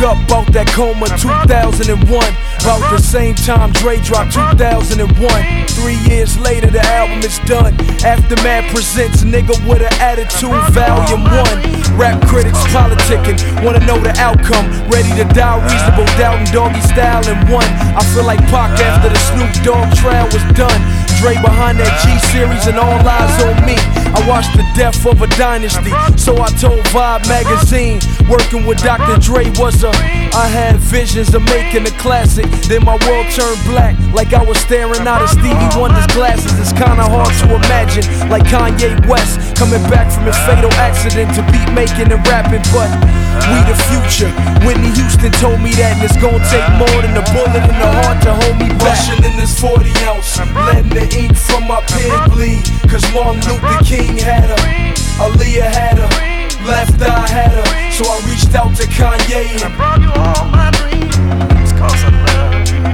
up out that coma 2001. About the same time Dre dropped 2001. 3 years later the album is done. Aftermath presents Nigga with an Attitude Volume 1. Rap critics politicking, wanna know the outcome. Ready to die, reasonable doubt and doggy style in one. I feel like Pac after the Snoop Dogg trial was done. Dre behind that G-Series and all eyes on me. I watched the death of a dynasty, so I told Vibe magazine. Working with Dr. Dre was I had visions of making a classic. Then my world turned black, like I was staring out of Stevie Wonder's glasses. It's kinda hard to imagine, like Kanye West coming back from his fatal accident to beat making and rapping. But we the future. Whitney Houston told me that, and it's gonna take more than a bullet in the heart to hold me back. Rushing in this 40 ounce, letting the ink from my pen bleed. Cause Martin Luther King had her, Aaliyah had her, Left Eye had her. So I reached out to Kanye and brought you all my dreams. Cause I love you.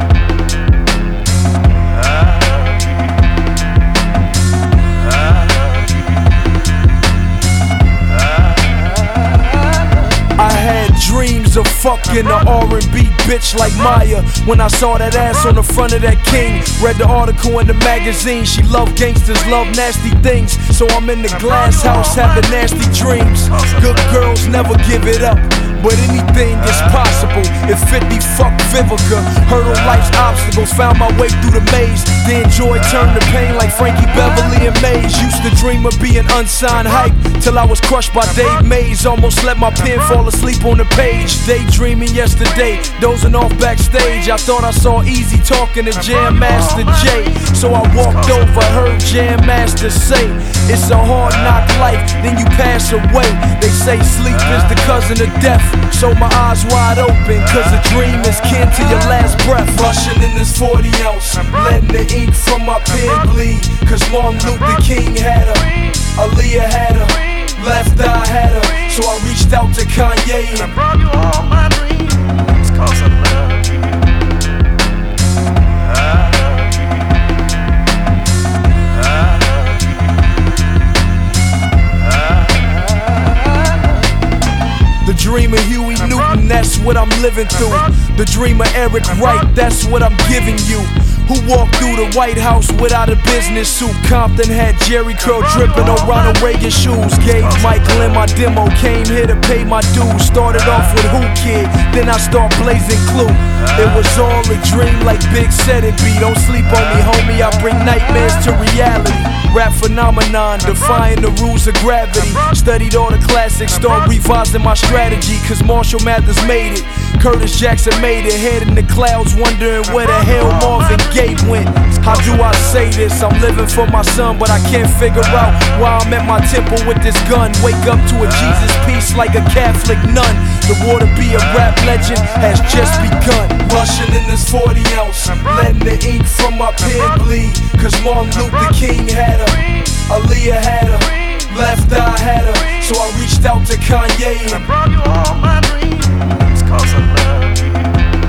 I had dreams of fucking a R&B bitch like Maya. When I saw that ass on the front of that King, read the article in the magazine. She love gangsters, love nasty things. So I'm in the glass house having nasty dreams. Good girls never give it up, but anything is possible. If 50 fuck Vivica, hurdle life's obstacles, found my way through the maze. Then joy turned to pain like Frankie Beverly and Maze. Used to dream of being unsigned hype, till I was crushed by Dave Mays. Almost let my pen fall asleep on the page. Daydreaming yesterday, dozing off backstage. I thought I saw Easy talking to Jam Master Jay. So I walked over, heard Jam Master say, it's a hard knock life, then you pass away. They say sleep is the cousin of death. So my eyes wide open, cause a dream is kin to your last breath. Rushing in this 40 ounce, letting the ink from my pen bleed. Cause Martin Luther King had her, Aaliyah had her, Left Eye had her. So I reached out to Kanye and brought you all my dreams. Cause I love you. The dream of Huey Newton, that's what I'm living through. The dream of Eric Wright, that's what I'm giving you. Who walked through the White House without a business suit? Compton had Jerry curl dripping on Ronald Reagan shoes. Gave Michael in my demo, came here to pay my dues. Started off with Who Kid, then I start blazing Clue. It was all a dream like Big said it be. Don't sleep on me, homie, I bring nightmares to reality. Rap phenomenon, defying the rules of gravity. Studied all the classics, start revising my strategy. Cause Marshall Mathers made it, Curtis Jackson made it. Head in the clouds, wondering where the hell Marvin Gaye went. How do I say this? I'm living for my son, but I can't figure out why I'm at my temple with this gun. Wake up to a Jesus piece like a Catholic nun. The war to be a rap legend has just begun. Rushing in this 40 ounce, letting the ink from my pen bleed. Cause Martin Luther King had her, Aaliyah had her, Left Eye had her. So I reached out to Kanye and brought you all my dreams. Cause I love you.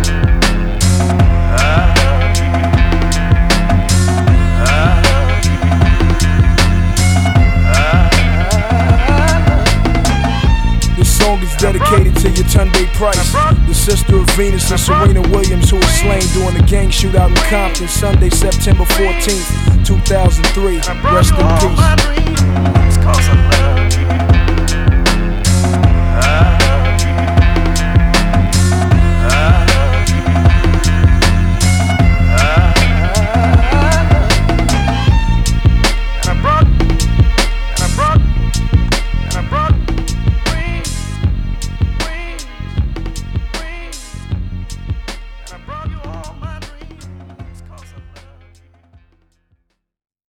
This song is dedicated to Yetunde Price, the sister of Venus and Serena Williams, who was slain during a gang shootout in Compton Sunday, September 14th, 2003. Rest in peace.